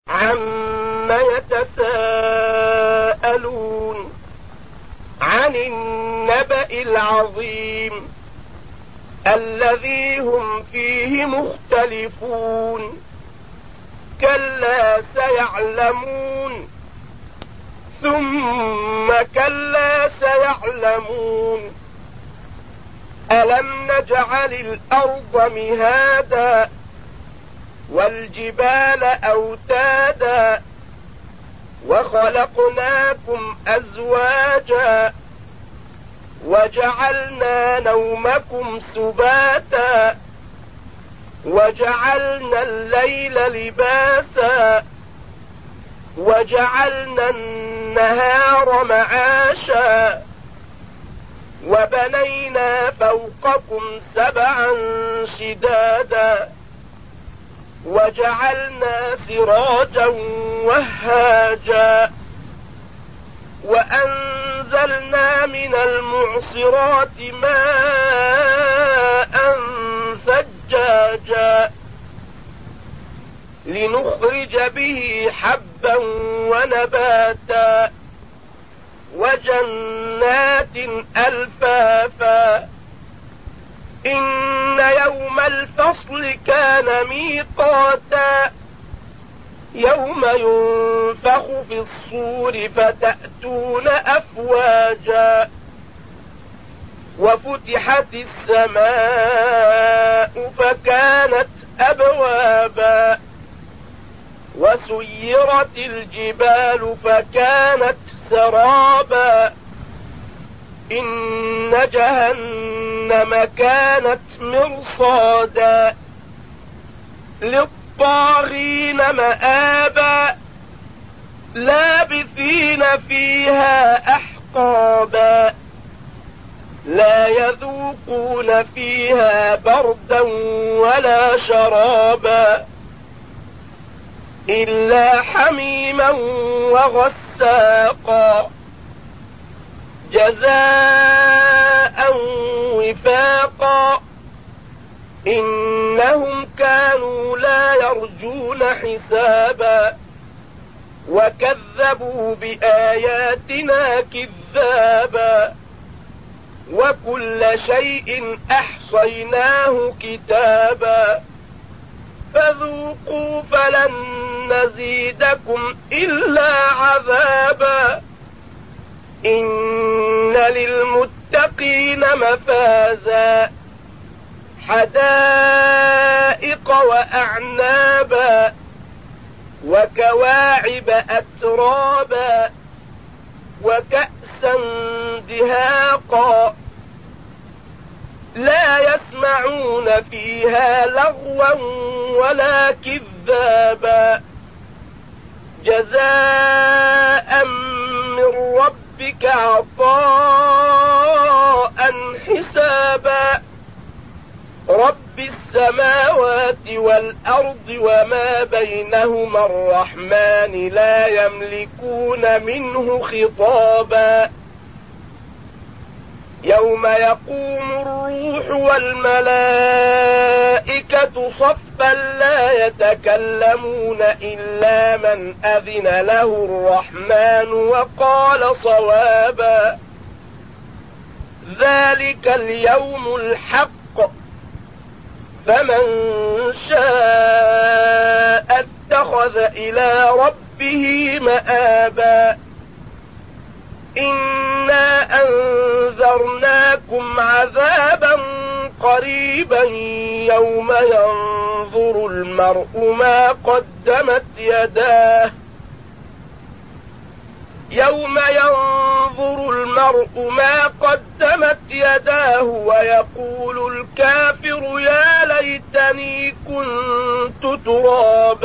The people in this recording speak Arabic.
عَمَّ يَتَسَاءَلُونَ عَنِ النَّبَإِ الْعَظِيمِ الَّذِي هُمْ فِيهِ مُخْتَلِفُونَ كَلَّا سَيَعْلَمُونَ ثُمَّ كَلَّا سَيَعْلَمُونَ أَلَمْ نَجْعَلِ الْأَرْضَ مِهَادًا وَالْجِبَالَ أَوْتَادًا وَخَلَقْنَاكُمْ أَزْوَاجًا وَجَعَلْنَا نَوْمَكُمْ سُبَاتًا وَجَعَلْنَا اللَّيْلَ لِبَاسًا وَجَعَلْنَا النَّهَارَ مَعَاشًا وَبَنَيْنَا فَوْقَكُمْ سَبْعًا شِدَادًا وَجَعَلْنَا سِرَاجًا وَهَّاجًا وَأَنزَلْنَا مِنَ الْمُعْصِرَاتِ مَاءً ثَجَّاجًا لِنُخْرِجَ بِهِ حَبًّا وَنَبَاتًا وَجَنَّاتٍ أَلْفَافًا إِنَّ يَوْمَ الْفَصْلِ كَانَ مِيقَاتًا يَوْمَ يُنفَخُ فِي الصُّورِ فَتَأْتُونَ أَفْوَاجًا وَفُتِحَتِ السَّمَاءُ فَكَانَتْ أَبْوَابًا وَسُيِّرَتِ الْجِبَالُ فَكَانَتْ سَرَابًا إِنَّ جَهَنَّمَ كَانَتْ مِرْصَادًا لِلطَّاغِينَ مَآبًا لَابِثِينَ فِيهَا أَحْقَابًا لَا يَذُوقُونَ فِيهَا بَرْدًا وَلَا شَرَابًا إِلَّا حَمِيمًا وَغَسَّاقًا جَزَاءً وِفَاقًا إِنَّهُمْ كَانُوا لَا يَرْجُونَ حِسَابًا وَكَذَّبُوا بِآيَاتِنَا كِذَّابًا وَكُلَّ شَيْءٍ أَحْصَيْنَاهُ كِتَابًا فَذُوقُوا فَلَن نَّزِيدَكُمْ إِلَّا عَذَابًا إِنَّ لِلْمُتَّقِينَ مَفَازًا حَدَائِقَ وَأَعْنَابًا وَكَوَاعِبَ أَتْرَابًا وَكَأْسًا دِهَاقًا لا يسمعون فيها لغوا ولا كذابا جزاء من ربك عطاء حسابا رب السماوات والأرض وما بينهما الرحمن لا يملكون منه خطابا يوم يقوم الروح والملائكة صفا لا يتكلمون إلا من أذن له الرحمن وقال صوابا ذلك اليوم الحق فمن شاء اتخذ إلى ربه مآبا إنا أنذرناكم عذابا قريبا يوم ينظر المرء ما قدمت يداه ويقول الكافر يا ليتني كنت ترابا